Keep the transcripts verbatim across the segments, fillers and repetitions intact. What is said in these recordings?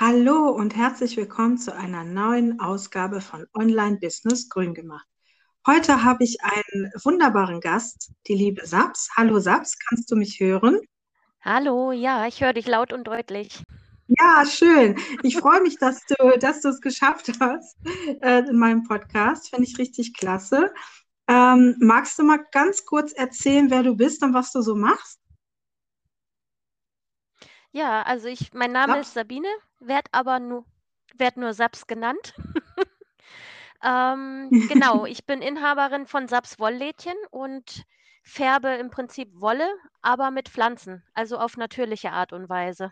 Hallo und herzlich willkommen zu einer neuen Ausgabe von Online Business Grün gemacht. Heute habe ich einen wunderbaren Gast, die liebe Saps. Hallo Saps, kannst du mich hören? Hallo, ja, ich höre dich laut und deutlich. Ja, schön. Ich freue mich, dass du, dass du es geschafft hast äh, in meinem Podcast. Finde ich richtig klasse. Ähm, magst du mal ganz kurz erzählen, wer du bist und was du so machst? Ja, also ich, mein Name ist Saps? Sabine, werd aber nur, werd nur Saps genannt. Ähm, genau, ich bin Inhaberin von Saps Wolllädchen und färbe im Prinzip Wolle, aber mit Pflanzen, also auf natürliche Art und Weise.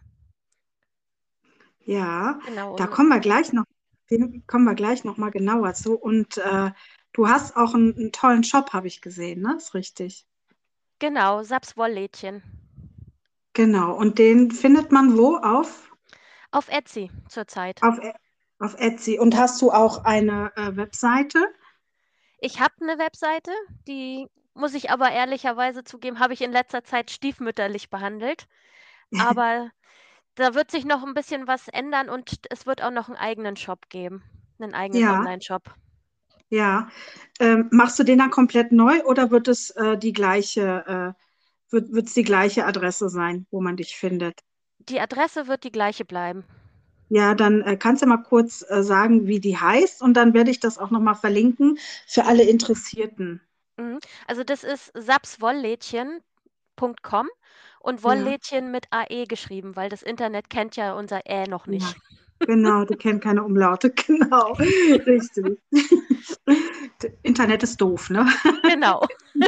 Ja, Genau, da und kommen wir gleich noch, den kommen wir gleich noch mal genauer zu. Und äh, du hast auch einen, einen tollen Shop, habe ich gesehen, ne? Ist richtig. genau, Saps Wolllädchen. Genau. Und den findet man wo? Auf, Auf Etsy zurzeit. auf, E- auf Etsy. Und hast du auch eine äh, Webseite? Ich habe eine Webseite, die muss ich aber ehrlicherweise zugeben, habe ich in letzter Zeit stiefmütterlich behandelt. Aber da wird sich noch ein bisschen was ändern und es wird auch noch einen eigenen Shop geben, einen eigenen Ja, Onlineshop. ja. Ähm, machst du den dann komplett neu oder wird es äh, die gleiche, äh, wird, wird es die gleiche Adresse sein, wo man dich findet? Die Adresse wird die gleiche bleiben. Ja, dann äh, kannst du mal kurz äh, sagen, wie die heißt und dann werde ich das auch nochmal verlinken für alle Interessierten. Mhm. Also, das ist sapswolllädchen Punkt com und Ja, Wolllädchen mit A E geschrieben, weil das Internet kennt ja unser Ä noch ja, nicht. genau, die kennen keine Umlaute, genau, richtig. Internet ist doof, ne? Genau.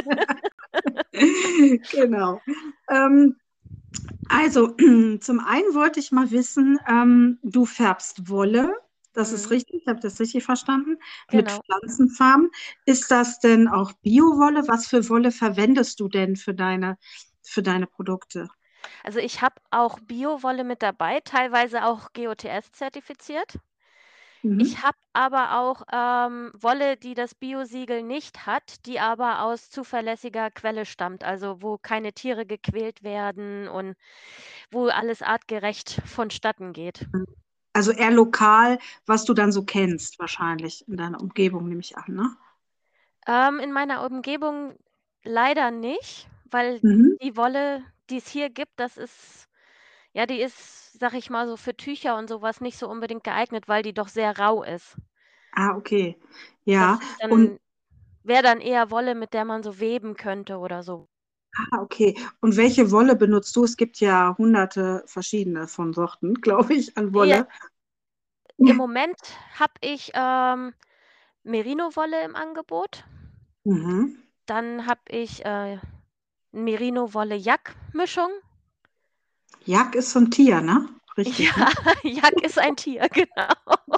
Genau. Ähm, also, zum einen wollte ich mal wissen, ähm, du färbst Wolle, das ist Mhm, richtig, habe ich das richtig verstanden, mit genau. Pflanzenfarben. Ist das denn auch Bio-Wolle? Was für Wolle verwendest du denn für deine, für deine Produkte? Also, ich habe auch Biowolle mit dabei, teilweise auch G O T S-zertifiziert. Ich Mhm. habe aber auch, ähm, Wolle, die das Biosiegel nicht hat, die aber aus zuverlässiger Quelle stammt, also wo keine Tiere gequält werden und wo alles artgerecht vonstatten geht. Also eher lokal, was du dann so kennst, wahrscheinlich in deiner Umgebung, nehme ich an, ne? Ähm, in meiner Umgebung leider nicht, weil Mhm. die Wolle, die es hier gibt, das ist ja, die ist, sage ich mal so, für Tücher und so was nicht so unbedingt geeignet, weil die doch sehr rau ist. Ah, okay. Das Ja. ist Und dann wäre dann eher Wolle, mit der man so weben könnte oder so. ah, okay. Und welche Wolle benutzt du? Es gibt ja hunderte verschiedene von Sorten, glaube ich, an Ja, Wolle. im Moment habe ich, ähm, Merino-Wolle im Angebot. Mhm. Dann habe ich, äh, Merino-Wolle-Jack-Mischung. Jack ist so ein Tier, ne? Ja, Richtig, ne? Jack ist ein Tier, genau.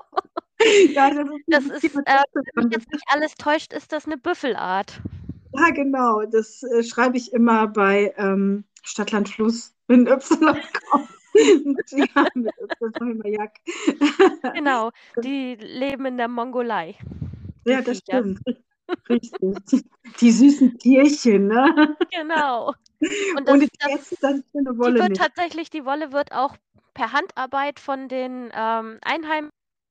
Ja, das ist Das dieses Tier ist, mit äh, Beste wenn mich dran. jetzt nicht alles täuscht, ist das 'ne Büffelart. Ja, genau. Das äh, schreibe ich immer bei ähm, Stadtland Fluss in Y kommt. Ja, mit Y sage ich immer Jack. Genau, die leben in der Mongolei, die Ja, das Viecher. stimmt. Richtig. Die süßen Tierchen, ne? Genau. Und Ohne das die das hättest du dann schöne die Wolle wird nicht. tatsächlich die Wolle wird auch per Handarbeit von den, ähm, Einheimischen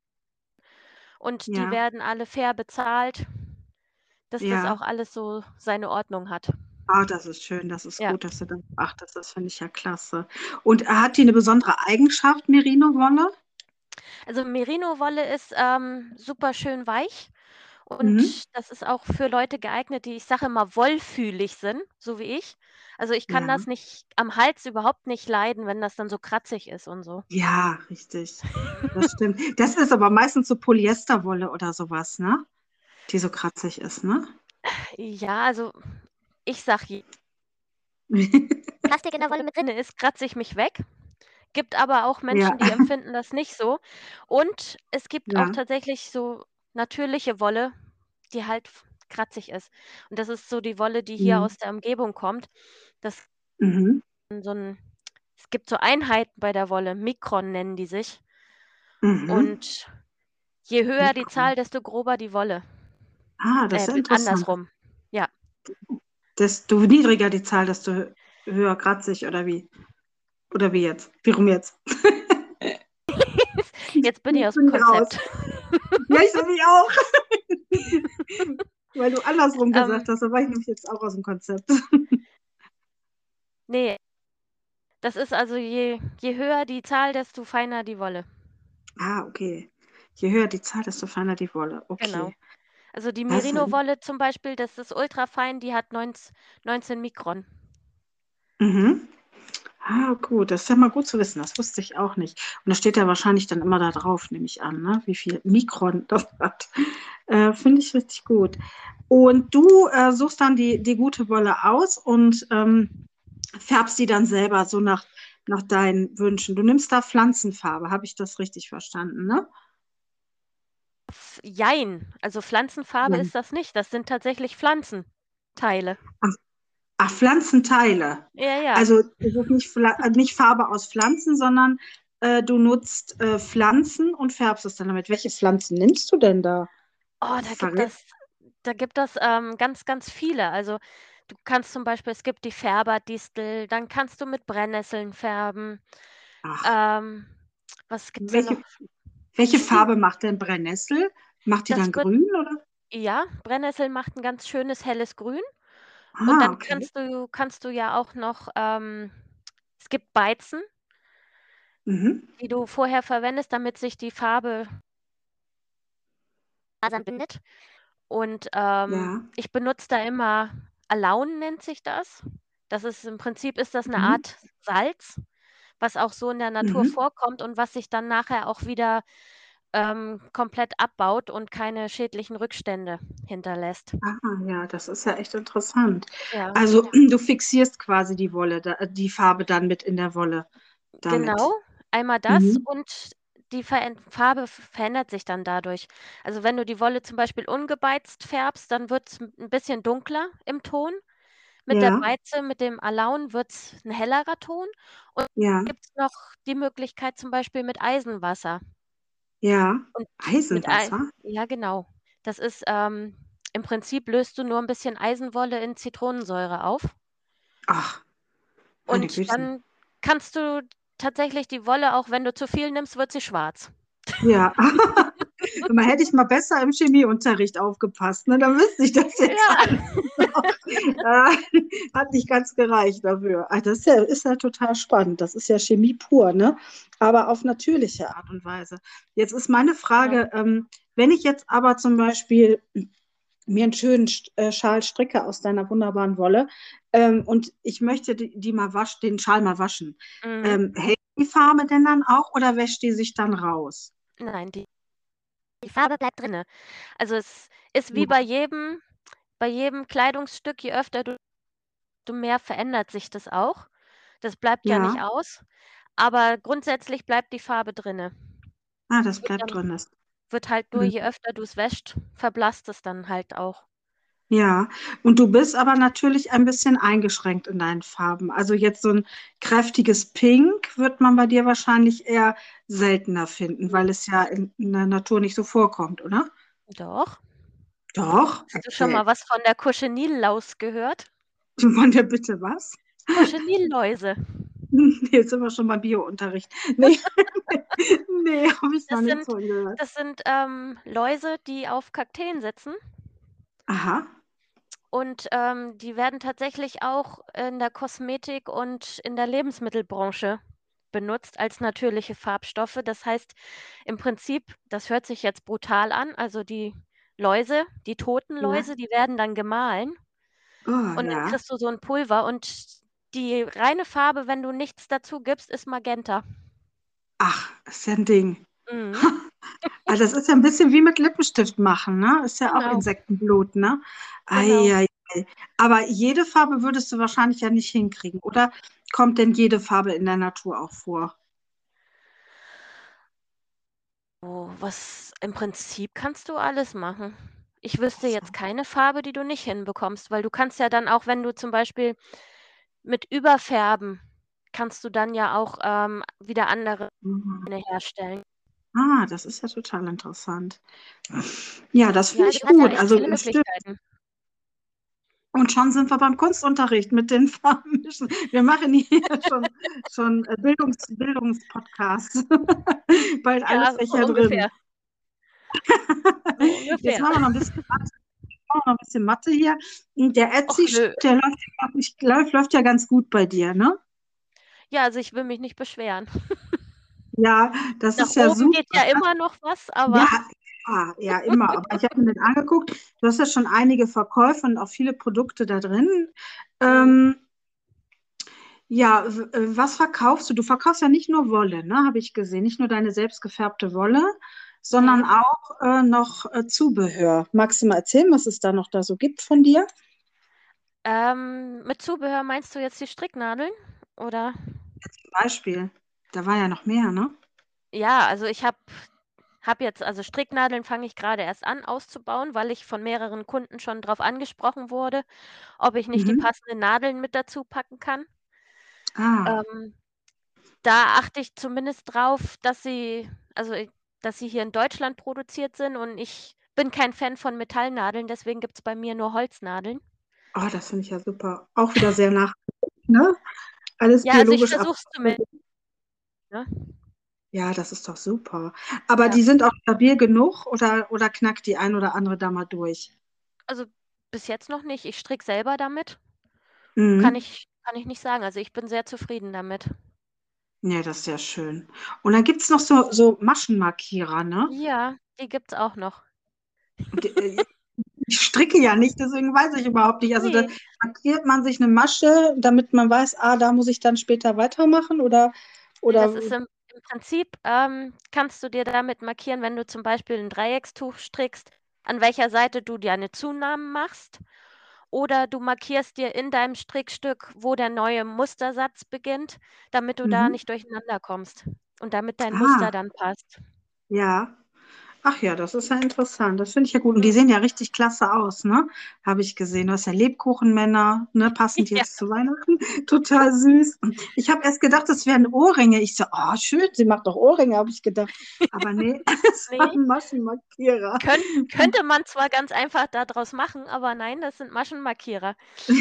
und die Ja, werden alle fair bezahlt, dass das auch ja. alles so seine Ordnung hat. Ah, das ist schön, das ist Ja. gut, dass du darauf achtest. Das finde ich ja klasse. Und äh, hat die eine besondere Eigenschaft, Merino-Wolle? Also Merino-Wolle ist, ähm, super schön weich Mhm. und das ist auch für Leute geeignet, die, ich sage immer, wollfühlig sind, so wie ich. Also, ich kann Ja, das nicht am Hals überhaupt nicht leiden, wenn das dann so kratzig ist und so. ja, richtig. Das stimmt. Das ist aber meistens so Polyesterwolle oder sowas, ne? Die so kratzig ist, ne? Ja, also, ich sage, Plastik in der Wolle mit drin ist, kratze ich mich weg. Gibt aber auch Ja, Menschen, die empfinden das nicht so. Und es gibt auch ja. tatsächlich so natürliche Wolle, die halt f kratzig ist. Und das ist so die Wolle, die hier Mhm. aus der Umgebung kommt. Das Mhm. ist so 'n es gibt so Einheiten bei der Wolle, Mikron nennen die sich. Mhm. Und je höher die Mikro. Zahl, desto grober die Wolle. Ah, das ist Äh, ja d interessant. andersrum. Ja. Desto niedriger die Zahl, desto höher kratzig oder wie? Oder wie jetzt? Wie rum jetzt? Jetzt bin ich Jetzt aus dem bin ich raus. Konzept. Ja, ich bin ich auch. Weil du andersrum Ähm, gesagt hast, da war ich nämlich jetzt auch aus dem Konzept. nee, das ist also je, je höher die Zahl, desto feiner die Wolle. Ah, okay. Je höher die Zahl, desto feiner die Wolle. Genau. Okay. Also die Das, Merino-Wolle zum Beispiel, das ist ultrafein, die hat neunzehn, neunzehn Mikron. mhm. Ah, gut, das ist ja mal gut zu wissen. Das wusste ich auch nicht. Und das steht ja wahrscheinlich dann immer da drauf, nehme ich an, ne? Wie viel Mikron das hat. Äh, finde ich richtig gut. Und du äh, suchst dann die, die gute Wolle aus und ähm, färbst die dann selber so nach, nach deinen Wünschen. Du nimmst da Pflanzenfarbe, habe ich das richtig verstanden, ne? F- Jein, also Pflanzenfarbe Ja. ist das nicht. Das sind tatsächlich Pflanzenteile. Ach, ach, Pflanzenteile. Ja, ja. Also es ist nicht, Pfla- äh, nicht Farbe aus Pflanzen, sondern äh, du nutzt äh, Pflanzen und färbst es dann damit. Welche Pflanzen nimmst du denn da? Oh, da gibt Verrät? das, da gibt das ähm, ganz, ganz viele. Also du kannst zum Beispiel, es gibt die Färberdistel, dann kannst du mit Brennnesseln färben. Ach, Ähm, was gibt's denn noch? welche, welche Chili, Farbe macht denn Brennnessel? Macht die das dann wird, grün oder? ja, Brennnessel macht ein ganz schönes helles Grün. Und Ah, dann okay. kannst du, kannst du ja auch noch, ähm, es gibt Beizen, Mhm. die du vorher verwendest, damit sich die Farbe Fasern bindet. Und ähm, Ja. ich benutze da immer Alaun nennt sich das. Das ist im Prinzip ist das eine Mhm. Art Salz, was auch so in der Natur Mhm. vorkommt und was sich dann nachher auch wieder ähm, komplett abbaut und keine schädlichen Rückstände hinterlässt. Ah, ja, das ist ja echt interessant. Ja, Also du fixierst quasi die Wolle, da, die Farbe dann mit in der Wolle genau. damit. Einmal das Mhm. und die Veränd Farbe f- verändert sich dann dadurch. Also wenn du die Wolle zum Beispiel ungebeizt färbst, dann wird es ein bisschen dunkler im Ton. Mit der Ja, Beize, mit dem Alaun wird's 'n hellerer Ton und ja, gibt's noch die Möglichkeit zum Beispiel mit Eisenwasser. ja. Und mit Ei Eisenwasser? ja genau. Das ist, ähm im Prinzip löst du nur 'n bisschen Eisenwolle in Zitronensäure auf Ach, meine und Güte. dann kannst du tatsächlich die Wolle auch wenn du zu viel nimmst, wird sie schwarz. Ja. Man hätte ich mal besser im Chemieunterricht aufgepasst, ne? Dann wüsste ich das jetzt Ja. alles noch. Äh, hat nicht ganz gereicht dafür. Ah, das ist ja, ist ja total spannend. Das ist ja Chemie pur, ne? Aber auf natürliche Art und Weise. Jetzt ist meine Genau. Frage, ähm, wenn ich jetzt aber zum Beispiel mir einen schönen äh, Schal stricke aus deiner wunderbaren Wolle ähm, und ich möchte die, die mal waschen, den Schal mal waschen. Mhm. Ähm, hält die Farbe denn dann auch oder wäscht die sich dann raus? Nein, die die Farbe bleibt drinne. Also, es ist wie bei Ja, jedem bei jedem Kleidungsstück, je öfter du desto mehr verändert sich das auch. Das bleibt ja nicht ja. aus, aber grundsätzlich bleibt die Farbe drinne. Ah, das Wird bleibt dann drin. Das, wird halt nur mhm. je öfter du's wäscht, verblasst es dann halt auch. Ja, und du bist aber natürlich ein bisschen eingeschränkt in deinen Farben. Also jetzt so ein kräftiges Pink wird man bei dir wahrscheinlich eher seltener finden, weil es ja in, in der Natur nicht so vorkommt, oder? Doch. Doch, Hast du schon erzähl. mal was von der Cochineal-Laus gehört? Du wollen ja bitte was? Cochineal-Läuse. Jetzt sind wir schon beim Biounterricht. Nee, nee, habe ich noch Das nichts sind von gehört. das sind, ähm, Läuse, die auf Kakteen sitzen Aha, und, ähm, die werden tatsächlich auch in der Kosmetik und in der Lebensmittelbranche benutzt als natürliche Farbstoffe. Das heißt, im Prinzip das hört sich jetzt brutal an, also die Läuse, die toten ja. Läuse, die werden dann gemahlen Oh, und dann ja. kriegst du so 'n Pulver und die reine Farbe, wenn du nichts dazu gibst, ist Magenta. Ach, ist ja ein Ding. Mhm, Ah, das ist ja ein bisschen wie mit Lippenstift machen, ne? Ist ja auch genau, Insektenblut, ne? genau. Ei, ei, ei. Aber jede Farbe würdest du wahrscheinlich ja nicht hinkriegen, oder kommt denn jede Farbe in der Natur auch vor? Oh, was im Prinzip kannst du alles machen. Ich wüsste So. jetzt keine Farbe, die du nicht hinbekommst, weil du kannst ja dann auch, wenn du zum Beispiel mit Überfärben kannst du dann ja auch, ähm, wieder andere Mhm. herstellen. Ah, das ist ja total interessant. Ja, das Ja, finde also ich du hast ja gut. echt Also viele stimmt. Möglichkeiten. Und schon sind wir beim Kunstunterricht mit den Farbenmischen. Wir machen hier schon, schon äh, Bildungs, Bildungspodcasts. Bald alle Ja, so Fächer drin. ungefähr. So Jetzt ungefähr. machen wir noch ein bisschen Mathe, machen wir noch ein bisschen Mathe hier. Und der Och nö. Etsy, der läuft, ja, ich, läuft, läuft ja ganz gut bei dir, ne? Ja, also ich will mich nicht beschweren. Ja, das Nach ist ja oben geht super. ja immer noch was, Ja, aber ja, ja, immer. Aber ich habe mir den angeguckt. Du hast ja schon einige Verkäufe und auch viele Produkte da drin. mhm. Ähm, ja, w- äh, was verkaufst du? Du verkaufst ja nicht nur Wolle, ne, habe ich gesehen. Nicht nur deine selbstgefärbte Wolle, sondern Nee. auch äh, noch äh, Zubehör. Magst du mal erzählen, was es da noch da so gibt von dir? Ähm, mit Zubehör meinst du jetzt die Stricknadeln? Oder? Beispiel. Da war ja noch mehr, ne? Ja, also ich habe habe jetzt also Stricknadeln fange ich gerade erst an auszubauen, weil ich von mehreren Kunden schon drauf angesprochen wurde, ob ich nicht die Mhm. passenden Nadeln mit dazu packen kann. Ah, Ähm, Da achte ich zumindest drauf, dass sie also, i dass sie hier in Deutschland produziert sind und ich bin kein Fan von Metallnadeln, deswegen gibt's bei mir nur Holznadeln. oh, das finde ich ja super. Auch wieder sehr nach, ne? Alles Ja, also ich biologisch versuche es zumindest, abgebaut. ne? Ja, das ist doch super. Aber Ja. die sind auch stabil genug oder, oder knackt die ein oder andere da mal durch? Also, bis jetzt noch nicht. Ich stricke selber damit. Kann Mhm. ich kann ich nicht sagen. Also, ich bin sehr zufrieden damit. Ja, das ist ja schön. Und dann gibt es noch so, so Maschenmarkierer, ne? Ja, die gibt's auch noch. Und die, äh, ich stricke ja nicht, deswegen weiß ich überhaupt nicht. Also da Ne, markiert man sich eine Masche, damit man weiß, ah, da muss ich dann später weitermachen oder, ne, oder das ist im im Prinzip, ähm, kannst du dir damit markieren, wenn du zum Beispiel 'n Dreieckstuch strickst, an welcher Seite du deine Zunahmen machst. Oder du markierst dir in deinem Strickstück, wo der neue Mustersatz beginnt, damit du da mhm. nicht durcheinander kommst und damit dein Muster Ah, dann passt. ja. Ach ja, das ist ja interessant. Das finde ich ja gut. Und die Mhm. sehen ja richtig klasse aus, ne? Habe ich gesehen. Du hast ja Lebkuchenmänner, ne? Passend Ja, jetzt zu Weihnachten. Total süß. Ich habe erst gedacht, das wären Ohrringe. Ich so, oh, schön, sie macht doch Ohrringe, habe ich gedacht. Aber nee, es ne, waren Maschenmarkierer. könnt könnte man zwar ganz einfach da draus machen, aber nein, das sind Maschenmarkierer.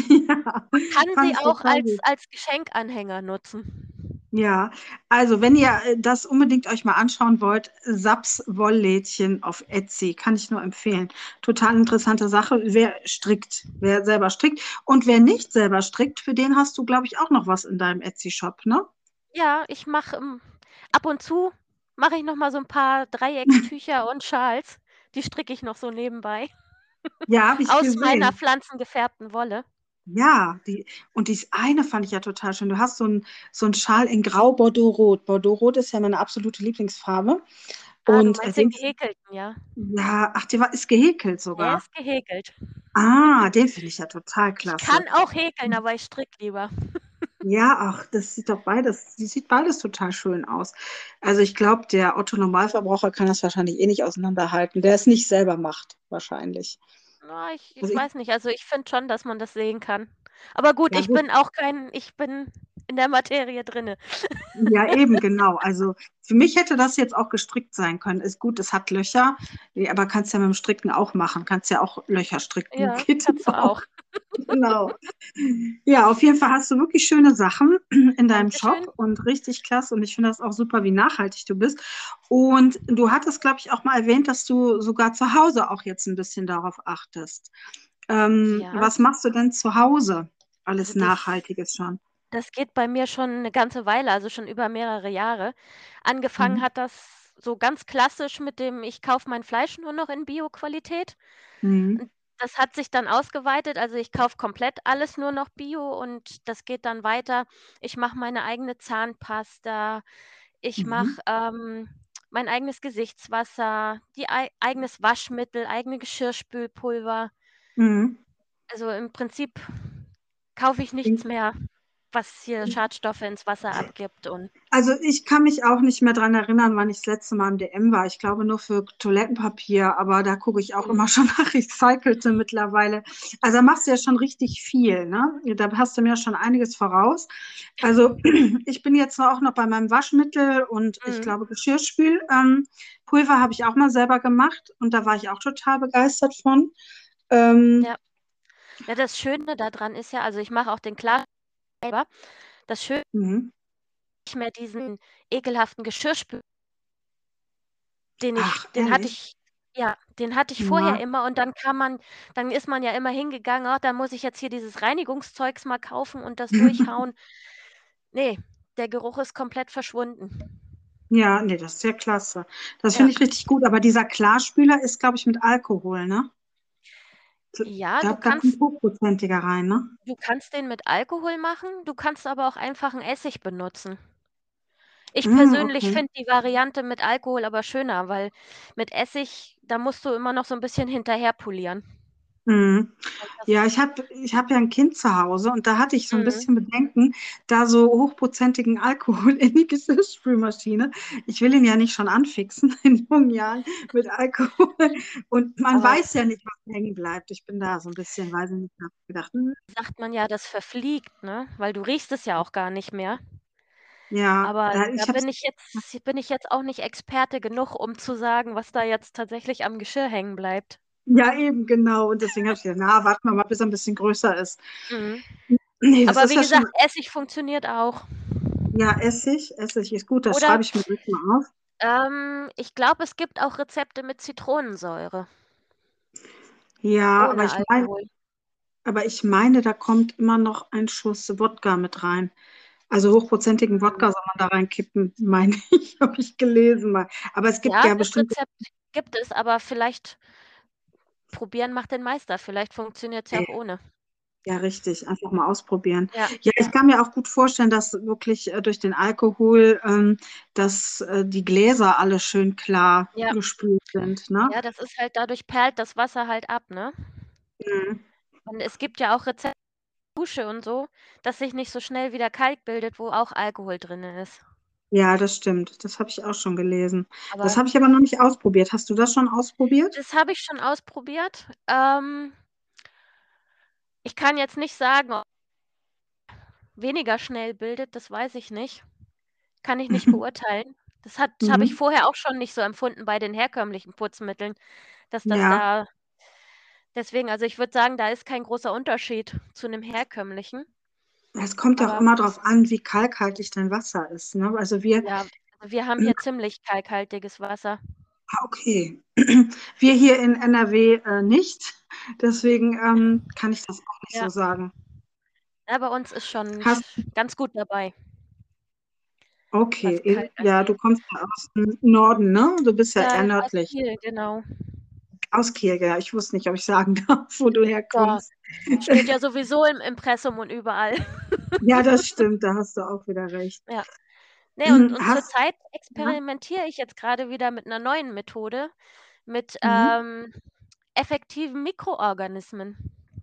Ja, Man kann fand sie ich auch total als süß. als Geschenkanhänger nutzen. Ja, also wenn ihr äh, das unbedingt euch mal anschauen wollt, Saps Wolllädchen auf Etsy, kann ich nur empfehlen. Total interessante Sache. Wer strickt, wer selber strickt und wer nicht selber strickt, für den hast du, glaube ich, auch noch was in deinem Etsy-Shop, ne? Ja, ich mache, ähm ab und zu mache ich noch mal so 'n paar Dreieckstücher und Schals. Die stricke ich noch so nebenbei Ja, habe ich aus meiner gesehen. pflanzengefärbten Wolle. Ja, die, und dies eine fand ich ja total schön. Du hast so ein, so ein Schal in Grau Bordeaux-Rot. Bordeaux-Rot ist ja meine absolute Lieblingsfarbe. Ah, du Und äh, meinst den den, gehäkelten, ja? ja, ach, der war, ist gehäkelt Der sogar. ist gehäkelt. Ah, den finde ich ja total Ich klasse. kann auch häkeln, aber ich stricke lieber. Ja, ach, das sieht doch beides, die sieht beides total schön aus. Also ich glaube, der Otto Normalverbraucher kann das wahrscheinlich eh nicht auseinanderhalten, der es nicht selber macht, wahrscheinlich. Na, ich Also ich ich, weiß nicht. Also, ich finde schon, dass man das sehen kann. Aber gut, ja ich gut, bin auch kein ich bin in der Materie drinne. ja eben, genau. Also für mich hätte das jetzt auch gestrickt sein können. Ist gut, es hat Löcher, ja, aber kannst ja mit dem Stricken auch machen. Kannst ja auch Löcher stricken, Ja, geht kannst du auch. auch. Genau. Ja, auf jeden Fall hast du wirklich schöne Sachen in deinem Dankeschön. Shop und richtig klasse. Und ich finde das auch super, wie nachhaltig du bist. Und du hattest, glaube ich, auch mal erwähnt, dass du sogar zu Hause auch jetzt ein bisschen darauf achtest. Ähm, Ja, was machst du denn zu Hause? also Alles das Nachhaltiges schon. das geht bei mir schon 'ne ganze Weile, also schon über mehrere Jahre. Angefangen Mhm. hat das so ganz klassisch mit dem: Ich kaufe mein Fleisch nur noch in Bioqualität. Mhm. Und das hat sich dann ausgeweitet. Also, ich kaufe komplett alles nur noch Bio und das geht dann weiter. Ich mache meine eigene Zahnpasta. Ich Mhm. mache, ähm, mein eigenes Gesichtswasser, die ei eigenes Waschmittel, eigene Geschirrspülpulver. Mhm. Also, im Prinzip kaufe ich nichts mehr, was hier Schadstoffe ins Wasser abgibt und Also ich kann mich auch nicht mehr dran erinnern, wann ich das letzte Mal im D M war. Ich glaube nur für Toilettenpapier, aber da gucke ich auch mhm, immer schon nach Recycelte mittlerweile. Also da machst du ja schon richtig viel, ne? Da hast du mir schon einiges voraus. Also ich bin jetzt auch noch bei meinem Waschmittel und ich mhm, glaube Geschirrspül. Ähm, Pulver habe ich auch mal selber gemacht und da war ich auch total begeistert von. Ähm, ja. Ja, das Schöne daran ist ja, also ich mache auch den Klarsicht selber. Das Schöne Mhm. ist nicht mehr diesen ekelhaften Geschirrspüler, den ich Ach, den hatte ehrlich? ich ja, den hatte ich vorher Ja. immer und dann kann man dann ist man ja immer hingegangen: „Ach, dann muss ich jetzt hier dieses Reinigungszeugs mal kaufen und das durchhauen.“ Ne, der Geruch ist komplett verschwunden. Ja, nee, das ist ja klasse. Das Ja. finde ich richtig gut. Aber dieser Klarspüler ist, glaube ich, mit Alkohol, ne? Ja, Da, du da kommt kannst hochprozentiger rein, ne? du kannst den mit Alkohol machen, du kannst aber auch einfach 'n Essig benutzen. Ich Mm, persönlich okay. finde die Variante mit Alkohol aber schöner, weil mit Essig, da musst du immer noch so 'n bisschen hinterher polieren. Mhm. Und Ja, das ich habe ich hab ja ein Kind zu Hause und da hatte ich so ein mhm. bisschen Bedenken, da so hochprozentigen Alkohol in die Geschirrspülmaschine. Ich will ihn ja nicht schon anfixen in jungen Jahren mit Alkohol. Und man Aber weiß ja nicht, was hängen bleibt. Ich bin da so ein bisschen, weiß ich nicht, habe gedacht, hm, sagt man ja, das verfliegt, ne? Weil du riechst es ja auch gar nicht mehr. ja, Aber äh, da ich habe bin ich jetzt bin ich jetzt auch nicht Experte genug, um zu sagen, was da jetzt tatsächlich am Geschirr hängen bleibt. ja eben, genau. Und deswegen habe ich gedacht, na, warten wir mal, bis er ein bisschen größer ist. Mhm. Ne, das Aber ist wie ja schon, gesagt, Essig funktioniert auch. ja, Essig, Essig ist gut, das Oder, schreibe ich mir direkt mal auf. ähm, ich glaube, es gibt auch Rezepte mit Zitronensäure Ja, aber ohne ich meine, Alkohol. Aber ich meine, da kommt immer noch ein Schuss Wodka mit rein. Also hochprozentigen Mhm. Wodka soll man da reinkippen, meine ich, habe ich gelesen mal. Aber es gibt Ja, ja das bestimmte, Rezept gibt es, aber vielleicht probieren macht den Meister. Vielleicht funktioniert's ja äh, auch ohne. ja richtig, einfach mal ausprobieren. Ja, Ja, ich kann mir auch gut vorstellen, dass wirklich äh, durch den Alkohol, ähm, dass äh, die Gläser alle schön klar ja, gespült sind, ne? ja, das ist halt dadurch perlt das Wasser halt ab, ne? Mhm. Und es gibt ja auch Rezepte Dusche und so, dass sich nicht so schnell wieder Kalk bildet, wo auch Alkohol drinne ist. Ja, das stimmt. Das habe ich auch schon gelesen. Das Aber habe ich aber noch nicht ausprobiert. Hast du das schon ausprobiert? das habe ich schon ausprobiert. Ähm, ich kann jetzt nicht sagen, ob weniger schnell bildet, das weiß ich nicht. Kann ich nicht beurteilen. Das hat habe ich Mhm. vorher auch schon nicht so empfunden bei den herkömmlichen Putzmitteln, dass das Ja. da deswegen, also, ich würde sagen, da ist kein großer Unterschied zu 'nem herkömmlichen, Es kommt ja auch aber immer drauf an, wie kalkhaltig dein Wasser ist, ne? Also wir ja, also, wir haben hier ziemlich kalkhaltiges Wasser. ah, okay. Wir hier in N R W, äh, nicht. Deswegen, ähm, kann ich das auch nicht Ja, so sagen. ja, bei uns ist schon Hast sch ganz gut dabei, okay, was äh, Kalk ja, du angeht. kommst ja aus dem Norden, ne? Du bist ja eher Ja, aus nördlich. Kiel, genau. Aus Kiel, ja. Ich wusste nicht, ob ich sagen darf, wo du Ja, herkommst. steht ja sowieso im Impressum und überall. Ja, das stimmt, da hast du auch wieder recht. Ja. Ne, und und Hast zurzeit ja, experimentiere ich jetzt grade wieder mit 'ner neuen Methode, mit, mhm. ähm, effektiven Mikroorganismen.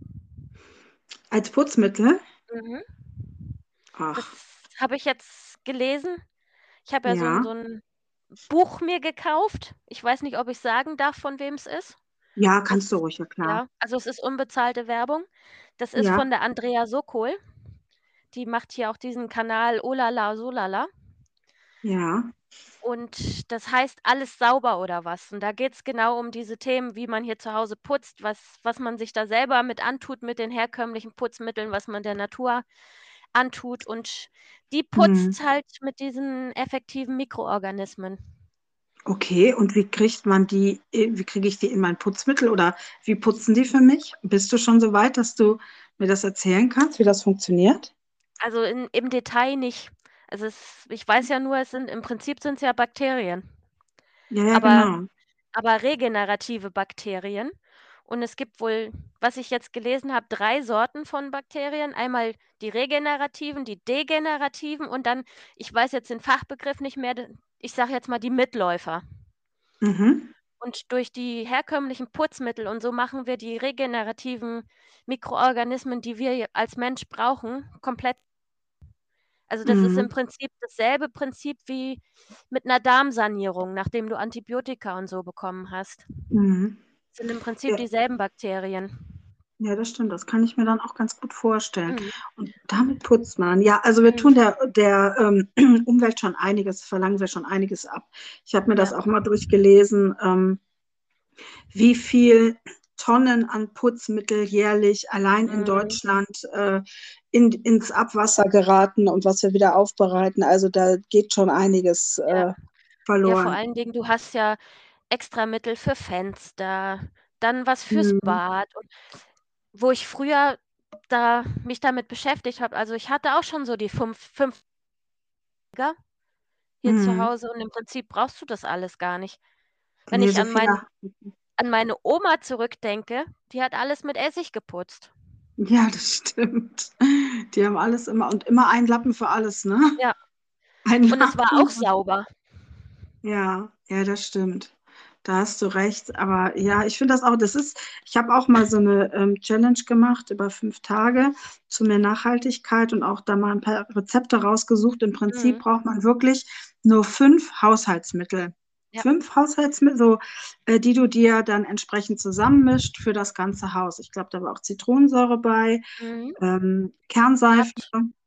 Als Putzmittel? Mhm. Das Ach, habe ich jetzt gelesen. Ich habe ja so 'n ja. so 'n Buch mir gekauft. Ich weiß nicht, ob ich sagen darf, von wem's ist. Ja, kannst du Das ruhig, ja klar. ja, also, es ist unbezahlte Werbung. Das ist von Ja, der Andrea Sokol. Die macht hier auch diesen Kanal Olala Solala. ja, Und das heißt „Alles sauber“ oder was. Und da geht's genau um diese Themen, wie man hier zu Hause putzt, was was man sich da selber mit antut mit den herkömmlichen Putzmitteln, was man der Natur antut. Und die mhm. putzt halt mit diesen effektiven Mikroorganismen. Okay, und wie kriegt man die äh, wie kriege ich die in mein Putzmittel oder wie putzen die für mich? Bist du schon so weit, dass du mir das erzählen kannst, wie das funktioniert? Also, in im Detail nicht. Also, es ich weiß ja nur, es sind im Prinzip sind's ja Bakterien, Ja, ja, aber genau. aber regenerative Bakterien. Und es gibt wohl, was ich jetzt gelesen habe, drei Sorten von Bakterien. Einmal die regenerativen, die degenerativen und dann, ich weiß jetzt den Fachbegriff nicht mehr, d ich sage jetzt mal die Mitläufer. Mhm, Und durch die herkömmlichen Putzmittel und so machen wir die regenerativen Mikroorganismen, die wir j als Mensch brauchen, komplett. Also, das ist im mhm, Prinzip dasselbe Prinzip wie mit 'ner Darmsanierung, nachdem du Antibiotika und so bekommen hast. mhm. Sind im Prinzip Ja, dieselben Bakterien. ja, das stimmt. Das kann ich mir dann auch ganz gut vorstellen. Mhm, Und damit putzt man. Ja, also wir mhm, tun der der, ähm, Umwelt schon einiges verlangen wir schon einiges ab. Ich habe mir ja, das auch mal durchgelesen, ähm, wie viel Tonnen an Putzmittel jährlich allein in Mhm. Deutschland äh, in, ins Abwasser geraten und was wir wieder aufbereiten. Also da geht schon einiges Ja. äh, Ja, vor verloren. allen Dingen, du hast ja extra Mittel für Fenster, dann was fürs Mhm. Bad und wo ich früher da mich damit beschäftigt habe, also ich hatte auch schon so die fünf fünf hier zu Mhm. Hause und im Prinzip brauchst du das alles gar nicht. Wenn Nee, ich so an viel. mein an meine Oma zurückdenke, die hat alles mit Essig geputzt. Ja, das stimmt. Die haben alles immer und immer einen Lappen für alles, ne? Ja, Ein und es war Lappen. auch sauber. Ja, ja, das stimmt. Da hast du recht. Aber ja, ich finde das auch, das ist, ich habe auch mal so eine ähm, Challenge gemacht über fünf Tage zu mehr Nachhaltigkeit und auch da mal ein paar Rezepte rausgesucht. Im Prinzip Mhm. braucht man wirklich nur fünf Haushaltsmittel. Ja. Fünf Haushaltsmittel, so, äh, die du dir dann entsprechend zusammenmischt für das ganze Haus. Ich glaube, da war auch Zitronensäure bei, Mhm. ähm, Kernseife, Nat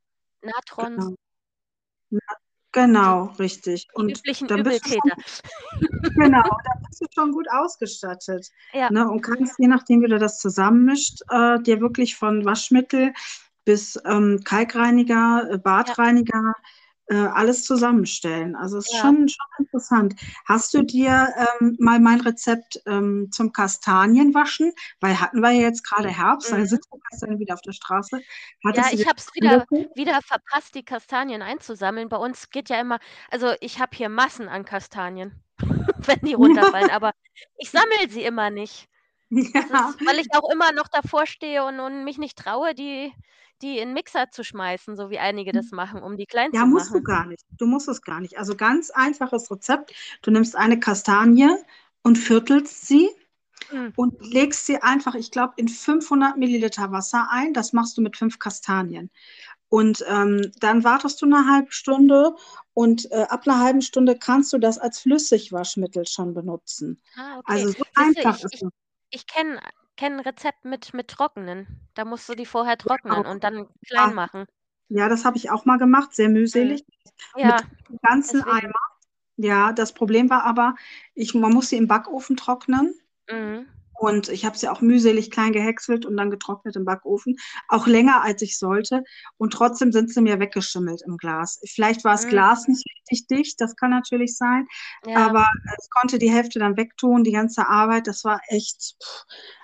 Natron, genau. Ja, so genau, richtig. die Und üblichen dann bist du schon, Übeltäter. genau, da bist du schon gut ausgestattet. Ja, Ne? Und kannst, je nachdem, wie du das zusammenmischt, äh, dir wirklich von Waschmittel bis ähm, Kalkreiniger, äh, ja, Badreiniger, äh, alles zusammenstellen. Also es ist ja. schon, schon interessant. Hast du dir ähm, mal mein Rezept ähm, zum Kastanienwaschen, weil hatten wir ja jetzt gerade Herbst, da Mhm. sind die Kastanien wieder auf der Straße. Ja, Hattest du dir ich habe es das wieder angeguckt? wieder verpasst, die Kastanien einzusammeln. Bei uns geht ja immer, also, ich habe hier Massen an Kastanien, wenn die runterfallen, aber ich sammle sie immer nicht. Das Ja, ist, weil ich auch immer noch davor stehe und und mich nicht traue, die die in 'n Mixer zu schmeißen, so wie einige das machen, um die klein ja, zu musst du machen. gar nicht. Du musst es gar nicht. Also ganz einfaches Rezept. Du nimmst eine Kastanie und viertelst sie Mhm. und legst sie einfach, ich glaube, in fünfhundert Milliliter Wasser ein. Das machst du mit fünf Kastanien. Und ähm, dann wartest du eine halbe Stunde und äh, ab einer halben Stunde kannst du das als Flüssigwaschmittel schon benutzen. Ah, okay. Also so Siehst du, einfach ich ist ich es. ich kenne kenne 'n Rezept mit mit Trocknen. Da musst du die vorher trocknen Auch. und dann klein Ja, machen. ja, das habe ich auch mal gemacht, sehr Mhm. mühselig. Mit Ja, dem ganzen deswegen. Eimer. Ja, das Problem war aber, ich, man muss sie im Backofen trocknen. Mhm. Und ich habe sie auch mühselig klein gehäckselt und dann getrocknet im Backofen. Auch länger, als ich sollte. Und trotzdem sind sie mir weggeschimmelt im Glas. Vielleicht war das Mhm. Glas nicht richtig dicht, das kann natürlich sein. Ja, Aber ich konnte die Hälfte dann wegtun, die ganze Arbeit. Das war echt pff,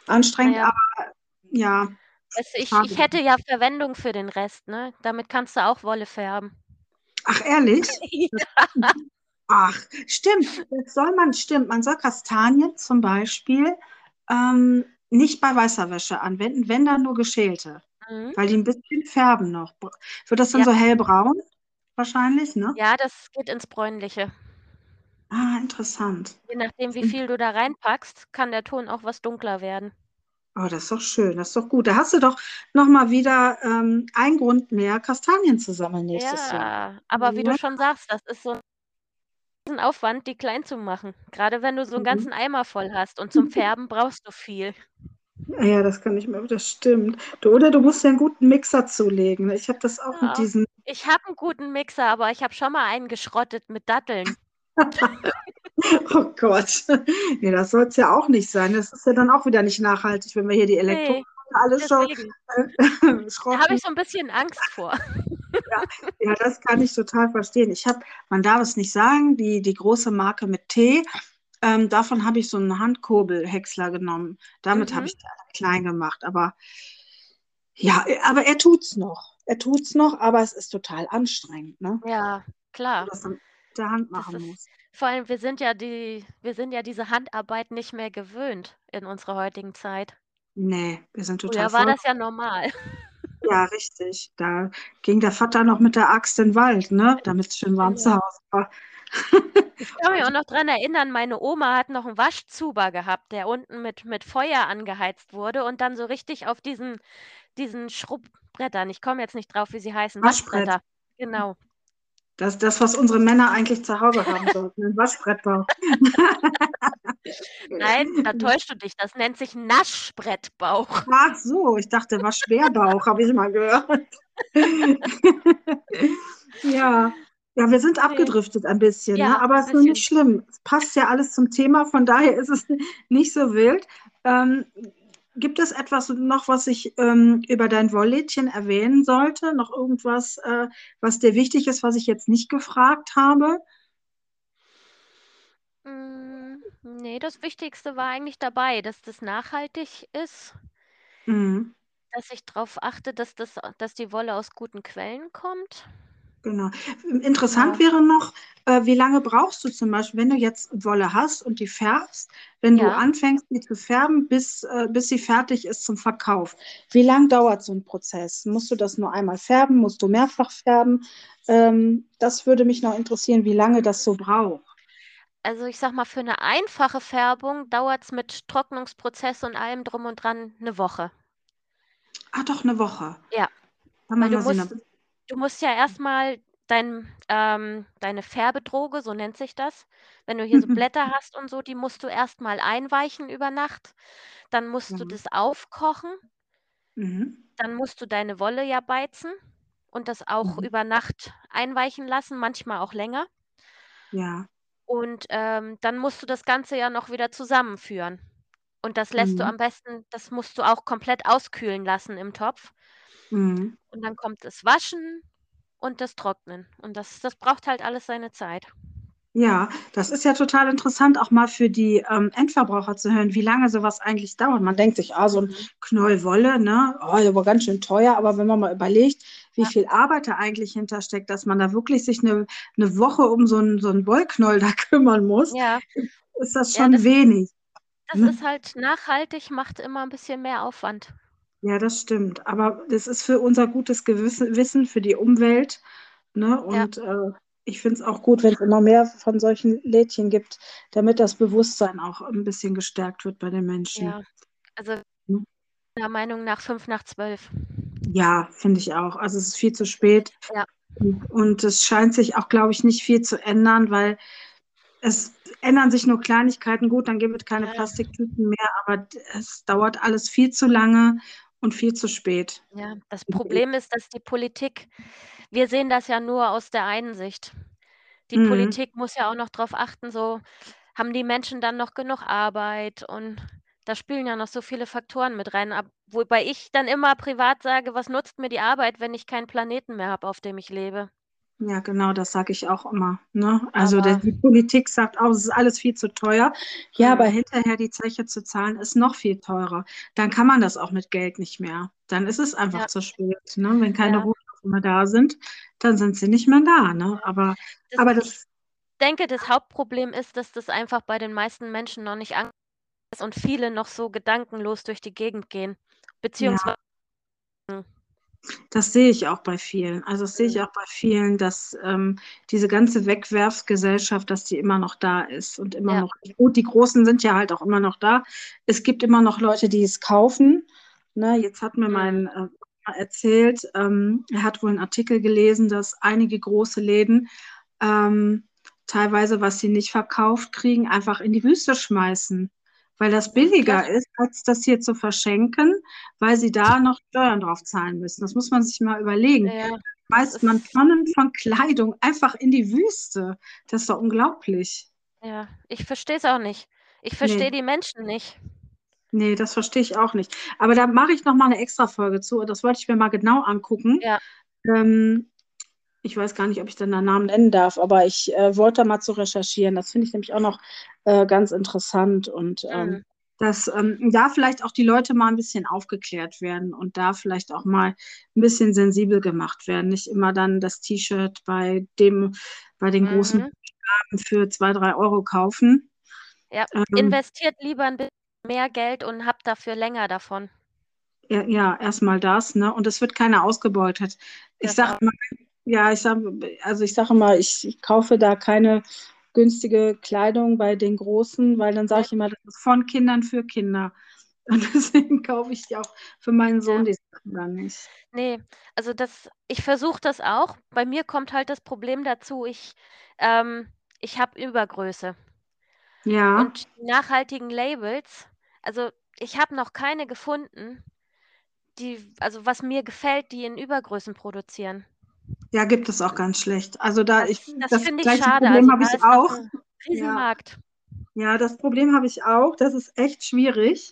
na anstrengend, ja. aber ja, Weißt du, ich schade. ich hätte ja Verwendung für den Rest, ne? Damit kannst du auch Wolle färben. Ach, ehrlich? Das, Ja. ach, stimmt. Das soll man, stimmt. Man soll Kastanien zum Beispiel ähm, nicht bei weißer Wäsche anwenden, wenn dann nur geschälte. Mhm. Weil die ein bisschen färben noch. Wird das dann Ja. so hellbraun? Wahrscheinlich, ne? Ja, das geht ins Bräunliche. Ah, interessant. Je nachdem, wie viel du da reinpackst, kann der Ton auch was dunkler werden. Oh, das ist doch schön, das ist doch gut. Da hast du doch noch mal wieder ähm, einen Grund mehr, Kastanien zu sammeln nächstes Jahr. Ja, aber wie du Ne? schon sagst, das ist so 'n Aufwand, die klein zu machen. Grade wenn du so 'n Mhm. ganzen Eimer voll hast und zum Färben brauchst du viel. Ja, das kann ich mir, das stimmt. Du, oder du musst ja einen guten Mixer zulegen. Ich habe das auch mit Ja. diesen. Ich habe 'n guten Mixer, aber ich habe schon mal einen geschrottet mit Datteln. Oh Gott. Nee, das soll es ja auch nicht sein. Das ist ja dann auch wieder nicht nachhaltig, wenn wir hier die Ne, Elektrogeräte alles schon deswegen. äh, Da habe schrotten. ich so 'n bisschen Angst vor. Ja, ja, das kann ich total verstehen. Ich habe, man darf es nicht sagen, die, die große Marke mit T, ähm, davon habe ich so einen Handkurbelhäcksler genommen. Damit habe Mhm. ich die alle klein gemacht. Aber ja, aber er tut's noch. Er tut's noch, aber es ist total anstrengend, ne? Ja, Wenn klar. du das dann mit der Hand Das machen ist, musst. vor allem, wir sind ja die wir sind ja diese Handarbeit nicht mehr gewöhnt in unserer heutigen Zeit. Nee, wir sind total Früher war voll. das ja normal. Ja, richtig. Da ging der Vater noch mit der Axt in den Wald, ne? Damit es schön warm zu Genau. Hause war. Ich kann mich auch noch dran erinnern, meine Oma hat noch 'n Waschzuber gehabt, der unten mit mit Feuer angeheizt wurde und dann so richtig auf diesen diesen Schrubbrettern, ich komme jetzt nicht drauf, wie sie heißen, Waschbrett. Waschbretter. Genau. Das, das, was unsere Männer eigentlich zu Hause haben sollten, ein Waschbrettbauch. Nein, da täuschst du dich, das nennt sich Naschbrettbauch. Ach so, ich dachte Waschbärbauch, habe ich mal gehört. Ja, ja, wir sind Ne, abgedriftet ein bisschen, ne? ja, Aber es ist nur nicht bisschen. schlimm. Es passt ja alles zum Thema, von daher ist es nicht so wild. Ähm, Gibt es etwas noch, was ich ähm, über dein Wolllädchen erwähnen sollte? Noch irgendwas, äh, was dir wichtig ist, was ich jetzt nicht gefragt habe? Hm, ne, das Wichtigste war eigentlich dabei, dass das nachhaltig ist, Mhm. dass ich drauf achte, dass das dass die Wolle aus guten Quellen kommt. Genau. Interessant Ja, wäre noch, äh, wie lange brauchst du zum Beispiel, wenn du jetzt Wolle hast und die färbst, wenn du ja. anfängst, die zu färben, bis, äh, bis sie fertig ist zum Verkauf. Wie lang dauert so ein Prozess? Musst du das nur einmal färben? Musst du mehrfach färben? Ähm, das würde mich noch interessieren, wie lange das so braucht. Also, ich sage mal, für eine einfache Färbung dauert's mit Trocknungsprozess und allem drum und dran eine Woche. Ah, doch, eine Woche. Ja, Kann weil man du mal sehen. musst du musst ja erst mal dein ähm, deine Färbedroge, so nennt sich das, wenn du hier so Blätter hast und so, die musst du erst mal einweichen über Nacht. Dann musst Ja. du das aufkochen, Mhm. dann musst du deine Wolle ja beizen und das auch Mhm. über Nacht einweichen lassen, manchmal auch länger. Ja. Und, ähm, dann musst du das Ganze ja noch wieder zusammenführen. Und das lässt du Mhm. am besten das musst du auch komplett auskühlen lassen im Topf. Mhm. Und dann kommt das Waschen und das Trocknen. Und das das braucht halt alles seine Zeit. Ja, das ist ja total interessant, auch mal für die ähm, Endverbraucher zu hören, wie lange sowas eigentlich dauert. Man denkt sich, ah, so ein Mhm. Knoll Wolle, ne, oh, ist aber ganz schön teuer. Aber wenn man mal überlegt, wie Ja, viel Arbeit da eigentlich hintersteckt, dass man da wirklich sich eine, eine Woche um so einen, so einen Wollknoll da kümmern muss, ja, ist das ja, schon das wenig. das Ne? ist halt nachhaltig, macht immer 'n bisschen mehr Aufwand. Ja, das stimmt. Aber das ist für unser gutes Gewissen, Wissen, für die Umwelt. Ne? Ja, Und äh, ich finde es auch gut, wenn es immer mehr von solchen Lädchen gibt, damit das Bewusstsein auch ein bisschen gestärkt wird bei den Menschen. ja. Also, Ne? meiner Meinung nach fünf nach zwölf. Ja, finde ich auch. Also es ist viel zu spät. Ja, Und, und es scheint sich auch, glaube ich, nicht viel zu ändern, weil es ändern sich nur Kleinigkeiten. Gut, dann gibt es keine ja, Plastiktüten mehr, aber es dauert alles viel zu lange und viel zu spät. ja. Das Problem ist, dass die Politik wir sehen das ja nur aus der einen Sicht. Die Mhm. Politik muss ja auch noch drauf achten, so haben die Menschen dann noch genug Arbeit und da spielen ja noch so viele Faktoren mit rein, ab wobei ich dann immer privat sage: „Was nutzt mir die Arbeit, wenn ich keinen Planeten mehr habe, auf dem ich lebe?“ Ja, genau, das sage ich auch immer. Ne? Also der, Aber die Politik sagt auch, es ist alles viel zu teuer. Ja, aber mhm, hinterher die Zeche zu zahlen, ist noch viel teurer. Dann kann man das auch mit Geld nicht mehr. Dann ist es einfach ja, zu spät. Ne? Wenn keine ja. Rohstoffe mehr da sind, dann sind sie nicht mehr da. Ne? Aber, Das aber ich das, denke, das Hauptproblem ist, dass das einfach bei den meisten Menschen noch nicht angekommen ist und viele noch so gedankenlos durch die Gegend gehen, ja, beziehungsweise das sehe ich auch bei vielen. Also das sehe ich mhm, auch bei vielen, dass ähm, diese ganze Wegwerfgesellschaft, dass die immer noch da ist und immer ja, noch, gut, die Großen sind ja halt auch immer noch da. Es gibt immer noch Leute, die es kaufen. Ne, jetzt hat mir mhm, mein äh, erzählt, ähm, er hat wohl einen Artikel gelesen, dass einige große Läden ähm, teilweise, was sie nicht verkauft kriegen, einfach in die Wüste schmeißen, weil das ja klar, billiger ist, als das hier zu verschenken, weil sie da noch Steuern drauf zahlen müssen. Das muss man sich mal überlegen. ja, das Schmeißt man ist Tonnen von Kleidung einfach in die Wüste. Das ist doch unglaublich. ja, ich verstehe es auch nicht. Ich verstehe Nee, die Menschen nicht. nee, das verstehe ich auch nicht. Aber da mache ich noch mal eine extra Folge zu. Das wollte ich mir mal genau angucken. Ja, Ähm, Ich weiß gar nicht, ob ich dann den Namen nennen darf, aber ich äh, wollte mal zu recherchieren. Das finde ich nämlich auch noch äh, ganz interessant und ähm, mhm, dass ähm, da vielleicht auch die Leute mal ein bisschen aufgeklärt werden und da vielleicht auch mal ein bisschen sensibel gemacht werden. Nicht immer dann das T-Shirt bei dem, bei den großen mhm, für zwei, drei Euro kaufen. ja. Ähm, Investiert lieber 'n bisschen mehr Geld und habt dafür länger davon. ja, ja, erstmal das, ne? Und es wird keiner ausgebeutet. Ich Das sage auch. immer, ja, ich sage, also ich sage immer, ich, ich kaufe da keine günstige Kleidung bei den Großen, weil dann sage Ne, ich immer, das ist von Kindern für Kinder. Und deswegen kaufe ich die auch für meinen Sohn ja. die Sachen dann nicht. Ne, also das ich versuche das auch. Bei mir kommt halt das Problem dazu, ich ähm, ich habe Übergröße Ja, und die nachhaltigen Labels also, ich habe noch keine gefunden, die also, was mir gefällt, die in Übergrößen produzieren. ja, gibt es auch ganz schlecht. Also da, ich, Das das das finde ich gleiche schade. Problem Also, habe da ich ist noch auch. 'n Ja, Riesenmarkt. ja, das Problem habe ich auch. Das ist echt schwierig.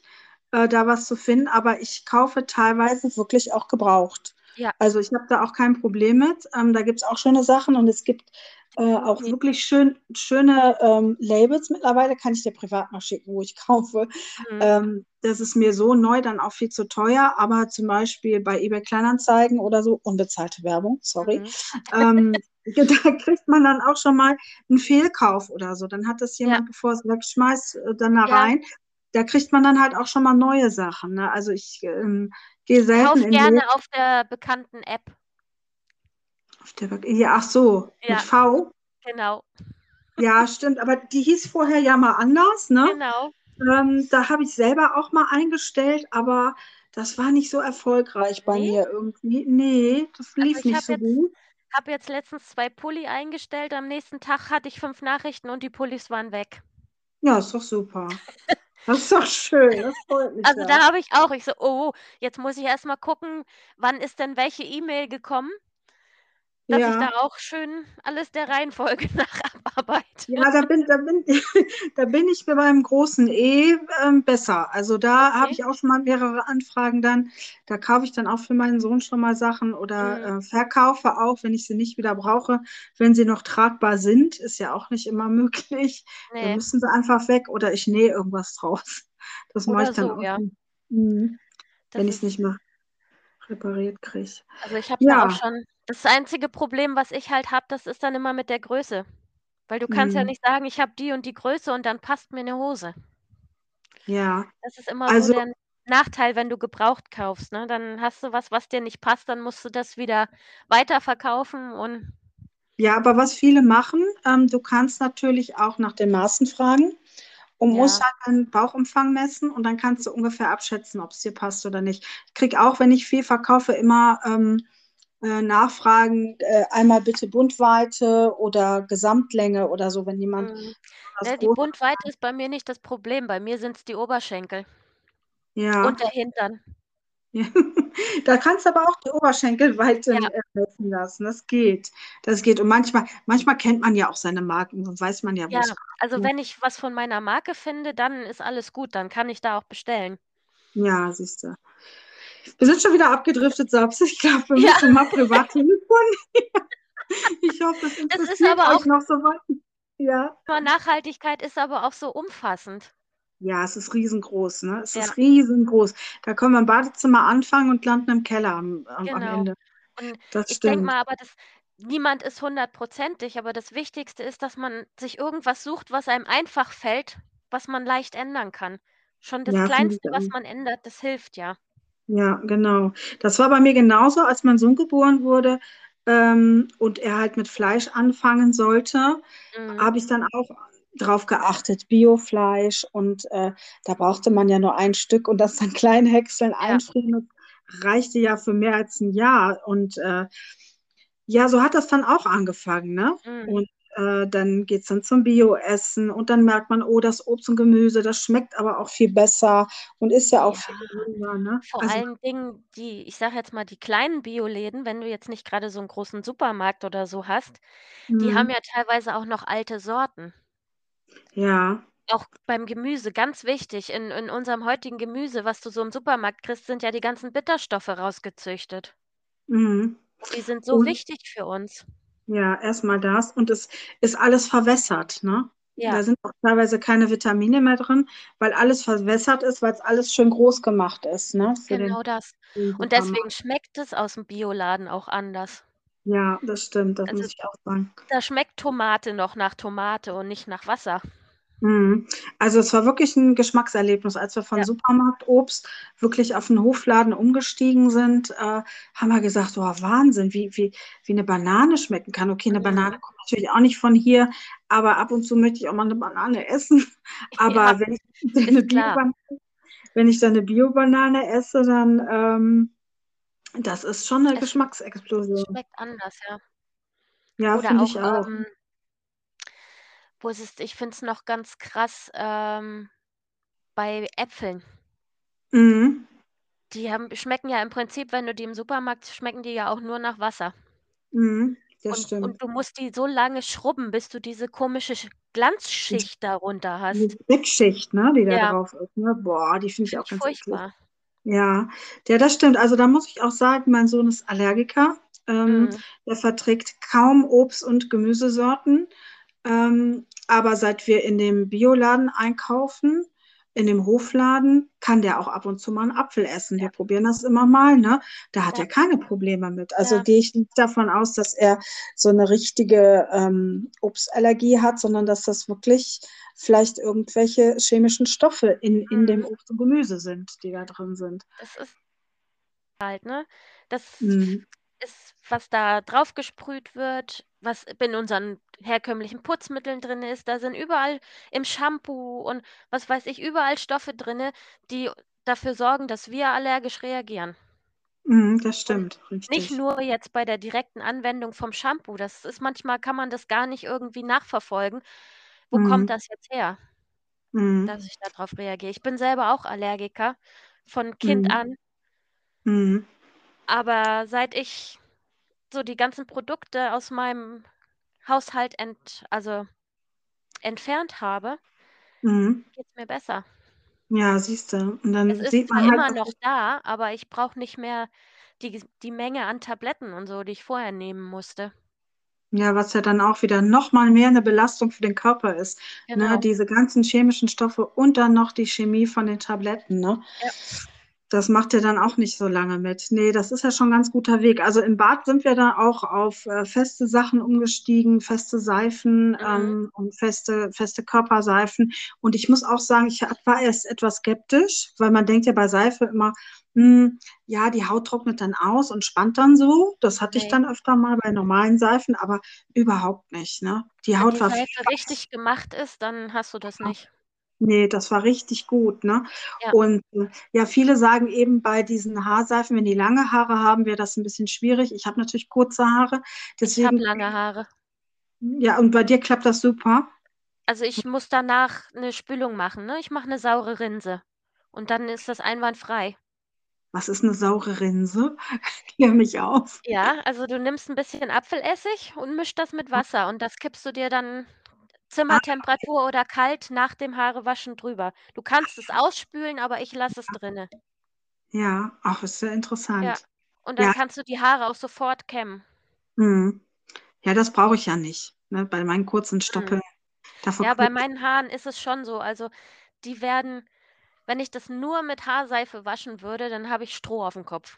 äh, da was zu finden, aber ich kaufe teilweise wirklich auch gebraucht. Ja, Also ich habe da auch kein Problem mit. Ähm, da gibt es auch schöne Sachen und es gibt äh, auch definitiv. wirklich schön, schöne ähm, Labels mittlerweile, kann ich dir privat mal schicken, wo ich kaufe. Mhm. Ähm, das ist mir so neu dann auch viel zu teuer, aber zum Beispiel bei eBay Kleinanzeigen oder so, unbezahlte Werbung, sorry, Mhm. ähm, da kriegt man dann auch schon mal einen Fehlkauf oder so. Dann hat das Ja, jemand, bevor es wegschmeißt, äh, dann da ja. rein. Da kriegt man dann halt auch schon mal neue Sachen. Ne? Also ich ähm, gehe selten Kauf in Läden. gerne auf der bekannten App. Auf der, ja, ach so, mit Ja, V. genau. Ja, stimmt. Aber die hieß vorher ja mal anders, ne? Genau. Ähm, da habe ich selber auch mal eingestellt, aber das war nicht so erfolgreich bei Ne? mir irgendwie. Nee, das Also, lief ich nicht habe so jetzt gut. habe jetzt letztens zwei Pulli eingestellt. Am nächsten Tag hatte ich fünf Nachrichten und die Pullis waren weg. Ja, ist doch super. Das ist doch schön. Das freut mich Also, ja. da habe ich auch ich so: „Oh, jetzt muss ich erst mal gucken, wann ist denn welche E-Mail gekommen, dass ich da Ja. auch schön alles der Reihenfolge nach abarbeite." Ja, da bin, da bin, da bin ich mir beim großen E ähm, besser. Also da habe Okay. ich auch schon mal mehrere Anfragen dann. Da kaufe ich dann auch für meinen Sohn schon mal Sachen oder Mhm. äh, verkaufe auch, wenn ich sie nicht wieder brauche, wenn sie noch tragbar sind. Ist ja auch nicht immer möglich. Dann Ne, müssen sie einfach weg oder ich nähe irgendwas draus. Das mache ich oder dann so, auch, ja. mhm, wenn Das ich es ist nicht mehr repariert kriege. also, ich habe da auch Ja, schon das einzige Problem, was ich halt habe, das ist dann immer mit der Größe. Weil du kannst ja mhm, nicht sagen: „Ich habe die und die Größe und dann passt mir 'ne Hose." ja. Das ist immer so Also der Nachteil, wenn du gebraucht kaufst, ne? Dann hast du was, was dir nicht passt, dann musst du das wieder weiterverkaufen und ja, aber was viele machen, ähm, du kannst natürlich auch nach den Maßen fragen und musst ja, halt deinen Bauchumfang messen und dann kannst du ungefähr abschätzen, ob es dir passt oder nicht. Ich kriege auch, wenn ich viel verkaufe, immer ähm, äh, Nachfragen, äh, einmal bitte Bundweite oder Gesamtlänge oder so, wenn jemand mhm. was Ne, die groß. Bundweite ist bei mir nicht das Problem. Bei mir sind's die Oberschenkel Ja, und der Hintern. ja. Da kannst du aber auch die Ja, Oberschenkelweite äh, messen lassen. Das geht. Das geht. Und manchmal, manchmal kennt man ja auch seine Marken, dann weiß man ja, wo ja. es. Also, wenn ich was von meiner Marke finde, dann ist alles gut, dann kann ich da auch bestellen. Ja, siehst du. Wir sind schon wieder abgedriftet, Sabs. Ich glaube, wir Ja, müssen mal privat telefonieren. Ich hoffe, das es ist interessiert aber auch euch noch so weit. Ja. Nachhaltigkeit ist aber auch so umfassend. Ja, es ist riesengroß, ne? Es Ja. ist riesengroß. Da können wir im Badezimmer anfangen und landen im Keller am, am, am Genau. Ende. Und Das ich denke stimmt. mal aber, dass niemand ist hundertprozentig, aber das Wichtigste ist, dass man sich irgendwas sucht, was einem einfach fällt, was man leicht ändern kann. Schon das Ja, finde ich Kleinste, was auch. man ändert, das hilft ja. Ja, genau. Das war bei mir genauso, als mein Sohn geboren wurde ähm, und er halt mit Fleisch anfangen sollte, Mhm. habe ich dann auch drauf geachtet, Biofleisch und äh, da brauchte man ja nur ein Stück und das dann klein häckseln, Ja. einfrieren, das reichte ja für mehr als ein Jahr und äh, ja, so hat das dann auch angefangen, ne? Mhm. Und äh, dann geht es dann zum Bio-Essen und dann merkt man, oh, das Obst und Gemüse, das schmeckt aber auch viel besser und ist ja auch Ja, viel gesünder, ne? vor Also, allen Dingen die ich sage jetzt mal, die kleinen Bioläden, wenn du jetzt nicht grade so 'n großen Supermarkt oder so hast, die haben mm, ja teilweise auch noch alte Sorten. ja, Auch beim Gemüse, ganz wichtig. In in unserem heutigen Gemüse, was du so im Supermarkt kriegst, sind ja die ganzen Bitterstoffe rausgezüchtet. mm. Und die sind so Und wichtig für uns. ja, erstmal das und es ist alles verwässert, ne? Ja, Da sind auch teilweise keine Vitamine mehr drin, weil alles verwässert ist, weil es alles schön groß gemacht ist, ne? Für den, genau das. für den Und deswegen Supermarkt. schmeckt es aus'm Bioladen auch anders. Ja, das stimmt, das Also, muss ich auch sagen. da schmeckt Tomate noch nach Tomate und nicht nach Wasser. Mhm. Also es war wirklich ein Geschmackserlebnis. Als wir von Ja, Supermarktobst wirklich auf 'n Hofladen umgestiegen sind, äh, haben wir gesagt: „Oh, Wahnsinn, wie wie wie 'ne Banane schmecken kann.“ Okay, 'ne Banane mhm. kommt natürlich auch nicht von hier, aber ab und zu möchte ich auch mal 'ne Banane essen. Ja, Aber wenn ich dann 'ne ist klar. Bioban wenn ich dann 'ne Biobanane esse, dann, ähm das ist schon 'ne Es es Geschmacksexplosion. schmeckt anders, ja. Ja, Oder finde auch, ich auch. ähm, wo ist es ich finde es noch ganz krass, ähm, bei Äpfeln. Mhm. Die haben schmecken ja im Prinzip, wenn du die im Supermarkt schmecken die ja auch nur nach Wasser. Mhm. das Und stimmt. und du musst die so lange schrubben, bis du diese komische Sch Glanzschicht darunter Diese hast. Deckschicht, ne, die da Ja, drauf ist, ne? Boah, die finde ich finde auch ich ganz eklig. furchtbar. Ja, ja, das stimmt. Also da muss ich auch sagen, mein Sohn ist Allergiker. Ähm, Mhm. der verträgt kaum Obst- und Gemüsesorten. Ähm, aber seit wir in dem Bioladen einkaufen, in dem Hofladen, kann der auch ab und zu mal einen Apfel essen. Wir Ja, probieren das immer mal, ne? Da hat ja, er keine Probleme mit. Also ja. gehe ich nicht davon aus, dass er so eine richtige ähm, Obstallergie hat, sondern dass das wirklich vielleicht irgendwelche chemischen Stoffe in, in dem Mhm. Obst und Gemüse sind, die da drin sind. Das ist halt, ne? Das Mhm. ist, was da drauf gesprüht wird, was in unseren herkömmlichen Putzmitteln drin ist. Da sind überall im Shampoo und was weiß ich, überall Stoffe drinne, die dafür sorgen, dass wir allergisch reagieren. Mhm, das Und stimmt, nicht richtig. nur jetzt bei der direkten Anwendung vom Shampoo. Das ist manchmal kann man das gar nicht irgendwie nachverfolgen. Wo kommt Mhm. das jetzt her, Mhm. dass ich da drauf reagiere? Ich bin selber auch Allergiker von Kind Mhm. an, Mhm. aber seit ich so die ganzen Produkte aus meinem Haushalt ent also, entfernt habe, Mhm. geht's mir besser. Ja, siehst du. Und Es dann ist sieht zwar man halt immer auch, noch da, aber ich brauche nicht mehr die die Menge an Tabletten und so, die ich vorher nehmen musste. ja, was ja dann auch wieder noch mal mehr eine Belastung für den Körper ist, ne? Genau. Diese ganzen chemischen Stoffe und dann noch die Chemie von den Tabletten, ne? Ja. Das macht ja dann auch nicht so lange mit. Nee, das ist ja schon ein ganz guter Weg. Also im Bad sind wir da auch auf äh, feste Sachen umgestiegen, feste Seifen Mhm. ähm, und feste, feste Körperseifen. Und ich muss auch sagen, ich war erst etwas skeptisch, weil man denkt ja bei Seife immer, hm, ja, die Haut trocknet dann aus und spannt dann so. Das hatte ich Ne. dann öfter mal bei normalen Seifen, aber überhaupt nicht, ne? Die Wenn Haut die war Seife fast. richtig gemacht ist, dann hast du das nicht. Nee, das war richtig gut, ne? Ja, Und äh, ja, viele sagen eben bei diesen Haarseifen, wenn die lange Haare haben, wäre das ein bisschen schwierig. Ich habe natürlich kurze Haare, ich habe deswegen, lange Haare. ja, und bei dir klappt das super. Also, ich muss danach 'ne Spülung machen, ne? Ich mache 'ne saure Rinse und dann ist das einwandfrei. Was ist eine saure Rinse? Klär mich auf. Ja, also, du nimmst 'n bisschen Apfelessig und mischst das mit Wasser und das kippst du dir dann Ah, Zimmertemperatur oder kalt nach dem Haarewaschen drüber. Du kannst es ausspülen, aber ich lasse es drinne. ja, ach, ist ja Ja, interessant. und dann Ja, kannst du die Haare auch sofort kämmen. mhm. Ja, das brauche ich ja nicht, ne? Bei meinen kurzen Stoppeln, Mhm. dafür Ja, bei komme ich. meinen Haaren ist es schon so. Also, die werden wenn ich das nur mit Haarseife waschen würde, dann habe ich Stroh aufm Kopf.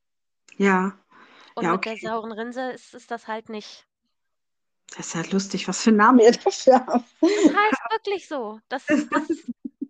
Ja, Und ja, mit der okay. sauren Rinse ist es das halt nicht. Das ist ja lustig, was für einen Namen ihr dafür habt. Das heißt wirklich so. Das das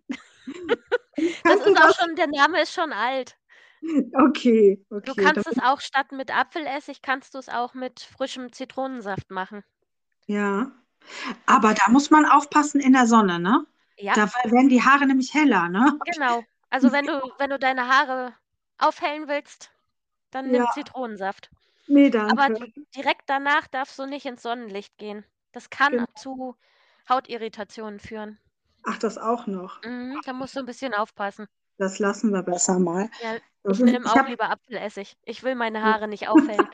das Kannst du ist auch das? schon der Name ist schon alt. Okay, Du okay. kannst es auch statt mit Apfelessig kannst du's auch mit frischem Zitronensaft machen. Ja, aber Das da muss man aufpassen in der Sonne, ne? ja, Da werden die Haare nämlich heller, ne? genau. Also, wenn du wenn du deine Haare aufhellen willst, dann nimm Ja, Zitronensaft. ne, Aber danke. d direkt danach darfst du nicht ins Sonnenlicht gehen. Das kann Genau. zu Hautirritationen führen. Ach, das auch noch. Mhm, da musst du 'n bisschen aufpassen. Das lassen wir besser mal. Ja, Das ich ist, nehme ich auch habe lieber Apfelessig. Ich will meine Haare nicht aufhellen.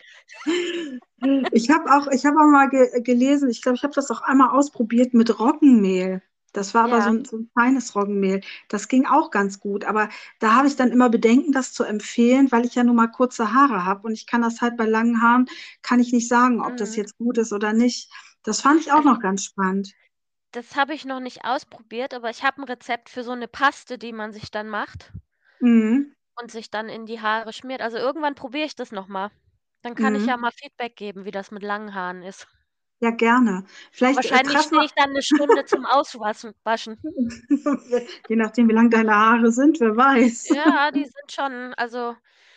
ich habe auch, ich habe auch mal ge gelesen, ich glaube, ich habe das auch einmal ausprobiert mit Roggenmehl. Das war aber so Ja, ein, so ein feines Roggenmehl. Das ging auch ganz gut. Aber da habe ich dann immer Bedenken, das zu empfehlen, weil ich ja nun mal kurze Haare habe und ich kann das halt bei langen Haaren, kann ich nicht sagen, ob das mhm. jetzt gut ist oder nicht. Das fand ich auch Also, noch ganz spannend. das habe ich noch nicht ausprobiert, aber ich habe 'n Rezept für so 'ne Paste, die man sich dann macht Mhm. und sich dann in die Haare schmiert. Also, irgendwann probiere ich das noch mal. Dann kann ich ja Mhm. mal Feedback geben, wie das mit langen Haaren ist. Ja, gerne. Vielleicht äh, Wahrscheinlich treffen stehe ich dann 'ne Stunde zum Auswaschen waschen. wir, je nachdem, wie lang deine Haare sind, wer weiß. Ja, die sind schon also,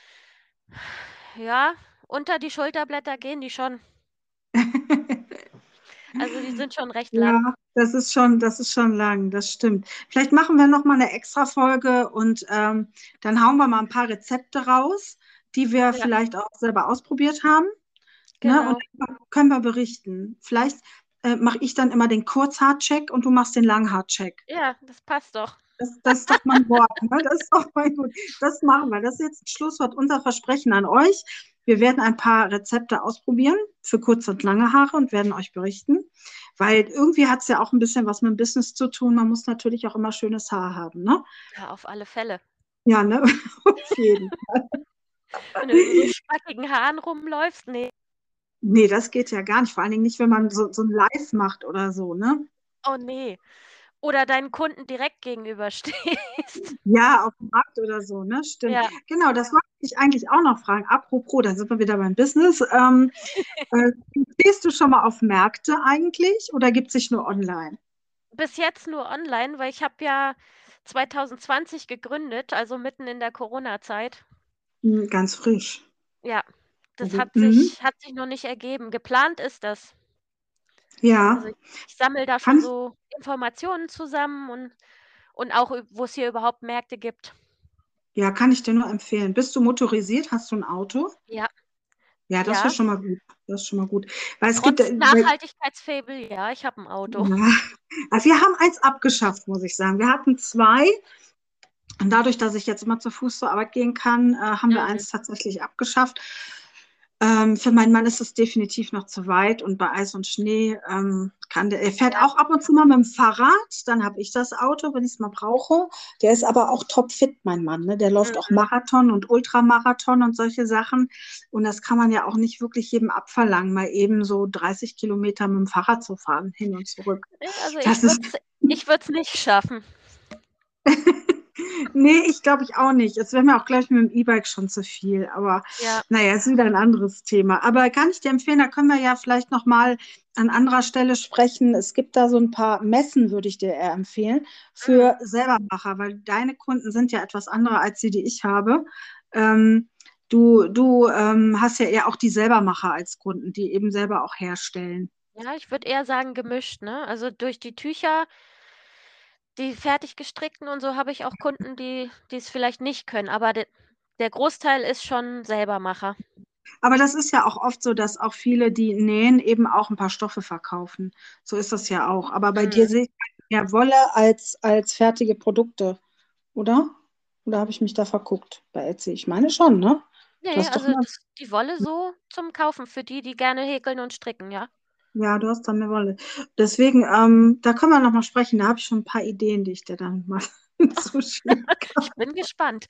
ja, unter die Schulterblätter gehen die schon. Also, die sind schon recht Ja, lang. das ist schon, das ist schon lang, das stimmt. Vielleicht machen wir noch mal eine Extra-Folge und ähm, dann hauen wir mal ein paar Rezepte raus, die wir Ja, vielleicht auch selber ausprobiert haben, ne? Und genau. dann können wir berichten. Vielleicht äh, mache ich dann immer den Kurzhaarcheck und du machst den Langhaarcheck. Ja, das passt doch. Das, das ist doch mein Wort, ne? Das ist doch mal gut. Das machen wir. Das ist jetzt das Schlusswort, unser Versprechen an euch. Wir werden ein paar Rezepte ausprobieren für kurze und lange Haare und werden euch berichten, weil irgendwie hat es ja auch ein bisschen was mit dem Business zu tun. Man muss natürlich auch immer schönes Haar haben, ne? Ja, auf alle Fälle. Ja, ne? Auf jeden Fall. Wenn du in so spackigen Haaren rumläufst, nee. Nee, das geht ja gar nicht. Vor allen Dingen nicht, wenn man so, so ein Live macht oder so, ne? Oh nee. Oder deinen Kunden direkt gegenüber stehst. Ja, auf dem Markt oder so, ne? Stimmt. Ja. Genau, das wollte ich eigentlich auch noch fragen. Apropos, da sind wir wieder beim Business. Ähm, äh, Gehst du schon mal auf Märkte eigentlich oder gibt es sich nur online? Bis jetzt nur online, weil ich habe ja zwanzig zwanzig gegründet, also mitten in der Corona-Zeit. Hm, ganz frisch. Ja, das Also, hat mhm. sich hat sich noch nicht ergeben. Geplant ist das. Also, Ja, ich ich sammle da schon kann, so Informationen zusammen und und auch, ü wo es hier überhaupt Märkte gibt. ja, kann ich dir nur empfehlen. Bist du motorisiert? Hast du ein Auto? Ja, Ja, das ist ja. schon mal gut. Das ist schon mal gut. Weil es gibt, Trotz äh, weil, Nachhaltigkeitsfaible, ja, ich habe 'n Auto. ja, also wir haben eins abgeschafft, muss ich sagen. Wir hatten zwei. Und dadurch, dass ich jetzt immer zu Fuß zur Arbeit gehen kann, äh, haben wir Mhm. eins tatsächlich abgeschafft. Ähm, für meinen Mann ist es definitiv noch zu weit und bei Eis und Schnee ähm, kann der, er fährt Ja, auch ab und zu mal mit dem Fahrrad, dann habe ich das Auto, wenn ich es mal brauche. Der ist aber auch topfit, mein Mann, ne? Der läuft auch mhm. Marathon und Ultramarathon und solche Sachen. Und das kann man ja auch nicht wirklich jedem abverlangen, mal eben so dreißig Kilometer mit dem Fahrrad zu fahren, hin und zurück. Ne, also Das ich ist würde es ich würde es nicht schaffen. Nee, ich glaube ich auch nicht. Es wäre mir auch gleich mit dem E-Bike schon zu viel. Aber Ja, naja, ist wieder ein anderes Thema. Aber kann ich dir empfehlen, da können wir ja vielleicht nochmal an anderer Stelle sprechen. Es gibt da so ein paar Messen, würde ich dir eher empfehlen, mhm. für Selbermacher, weil deine Kunden sind ja etwas andere als die, die ich habe. Ähm, du du ähm, hast ja eher auch die Selbermacher als Kunden, die eben selber auch herstellen. Ja, ich würde eher sagen gemischt, ne? Also, durch die Tücher, die fertig gestrickten und so, habe ich auch Kunden, die die's vielleicht nicht können, aber de der Großteil ist schon Selbermacher. Aber das ist ja auch oft so, dass auch viele, die nähen, eben auch ein paar Stoffe verkaufen. So ist das ja auch. Aber bei dir Mhm. sehe ich mehr Wolle als, als fertige Produkte, oder? Oder habe ich mich da verguckt bei Etsy? Ich meine schon, ne? Du Ne, hast doch also mal, das die Wolle so zum Kaufen für die, die gerne häkeln und stricken, ja. ja, du hast da mehr Wolle. Deswegen, ähm, da können wir noch mal sprechen. Da habe ich schon ein paar Ideen, die ich dir dann mal zuschicken kann. Ich bin gespannt.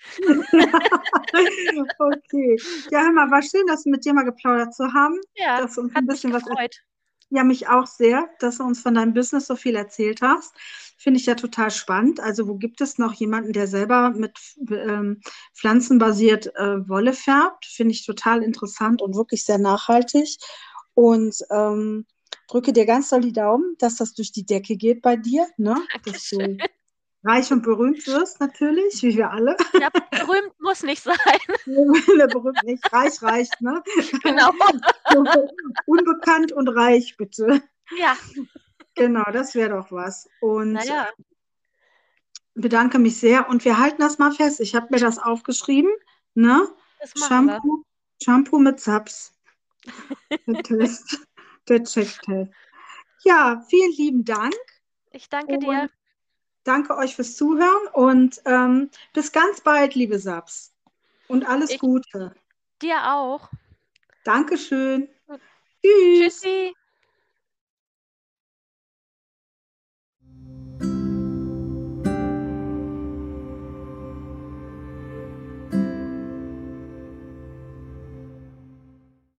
Okay. Ja, hör mal, war schön, das mit dir mal geplaudert zu haben, Ja, dass du uns ein hat mich bisschen was. gefreut. Ja, mich auch sehr, dass du uns von deinem Business so viel erzählt hast. Finde ich ja total spannend. Also, wo gibt es noch jemanden, der selber mit ähm, pflanzenbasiert äh, Wolle färbt? Finde ich total interessant und wirklich sehr nachhaltig. Und ähm, drücke dir ganz doll die Daumen, dass das durch die Decke geht bei dir, ne? Dass Dankeschön. du reich und berühmt wirst, natürlich, wie wir alle. Ja, berühmt muss nicht sein. Der berühmt nicht, reich reicht, ne? Genau. Unbekannt und reich, bitte. Ja, Genau, das wäre doch was. na Und ja, bedanke mich sehr. Und wir halten das mal fest. Ich habe mir das aufgeschrieben. Ne? das machen wir. Shampoo, Shampoo mit Zaps. Der Test, der Checktest. Ja, vielen lieben Dank Ich danke dir. und danke euch fürs Zuhören und ähm, bis ganz bald, liebe Saps. Und alles Ich Gute. dir auch. Dankeschön. Gut. Tschüss. Tschüssi.